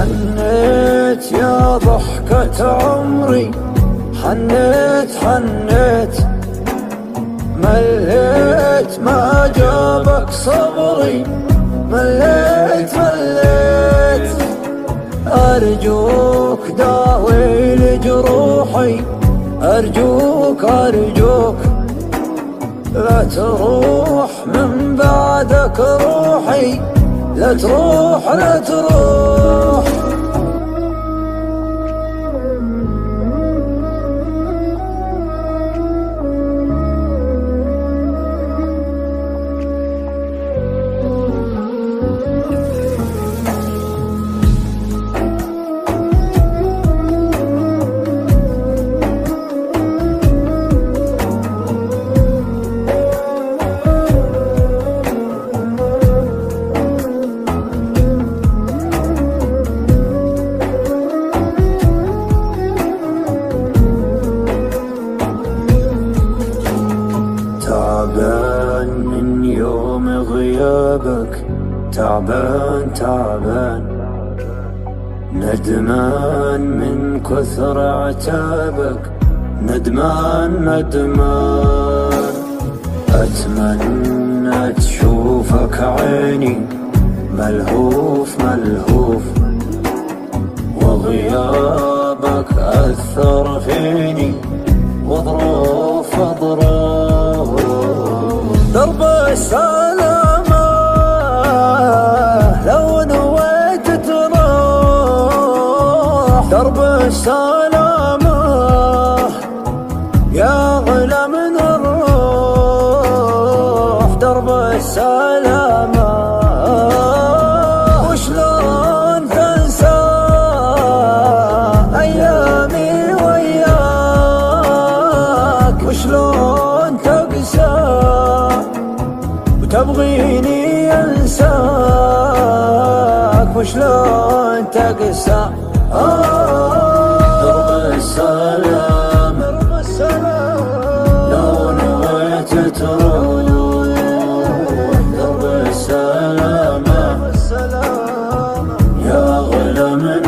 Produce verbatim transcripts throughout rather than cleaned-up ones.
حنيت يا ضحكة عمري، حنيت حنيت مليت ما جابك صبري، مليت مليت. أرجوك داوي لجروحي، أرجوك أرجوك لا تروح من بعدك روحي، لا تروح لا تروح. تعبان من يوم غيابك، تعبان تعبان ندمان من كثر عتابك، ندمان ندمان. أتمنى تشوفك عيني ملهوف ملهوف، وغيابك أثر فيني وظروف ظروف. درب السلامة لو نويت تروح، درب السلامة يا غلا من الروح، درب السلامة. وشلون تنسى أيامي وياك، وشلون تقسى وتبغيني انساك، وشلون تقسى. درب السلام لو نويت تروح، درب السلامة يا غلا من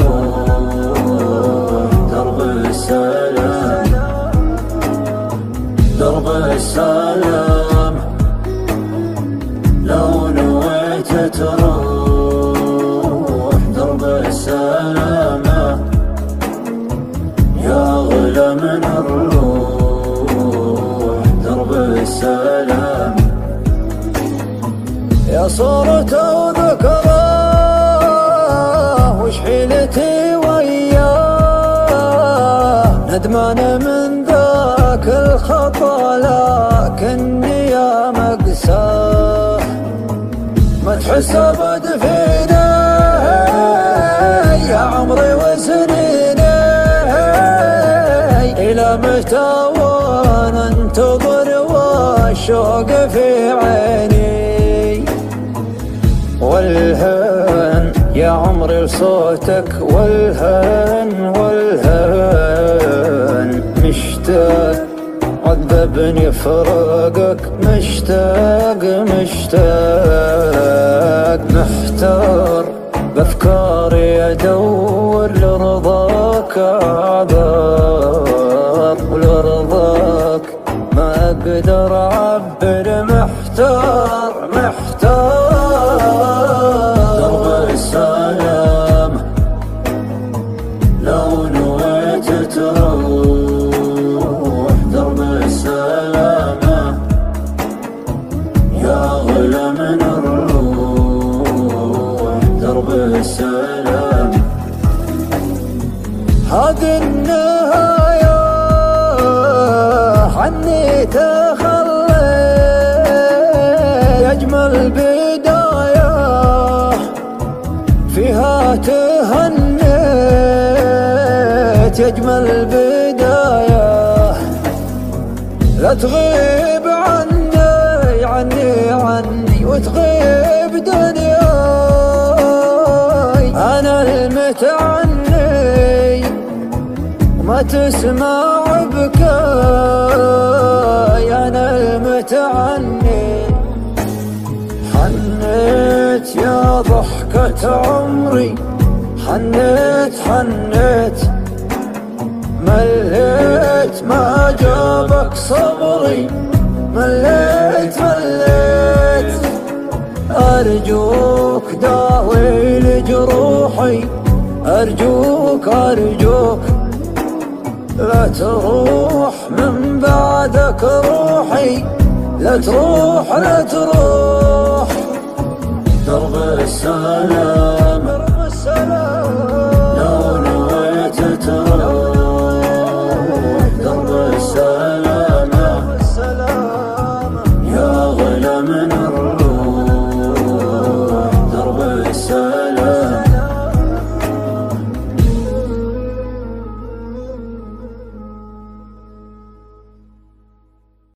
الروح، درب السلام، درب السلام لو نويت تروح، درب السلامة يا غلا من الروح، درب السلام. يا صورة وذكراه وش حيلتي وياه، ندمان من ذاك الخطا لكني يا مقساه. ما تحس ابد فينا يا عمري وسنيني، الى متى وانا انتظر والشوق في عيني. والهن يا عمري لصوتك، والهن والهن مشتاق عذبني فراقك، مشتاق مشتاق محتار بأفكاري أدور لرضاك أعذار، ولرضاك ما أقدر أعبر، محتار محتار. درب السلام لو نويت تروح، درب السلامة يا غلا من الروح، درب السلام. هذه النهاية عني تخلي، أجمل بداية فيها تهنيت، أجمل بداية. لا تغيب عني عني عني وتغيب دنياي، أنا المتعني وما تسمع بكاي، أنا المتعني. حنيت يا ضحكة عمري، حنيت حنيت مليت ما جابك صبري، مليت مليت أرجوك داوي لجروحي، أرجوك أرجوك لا تروح من بعدك روحي، لا تروح لا تروح. درب السلام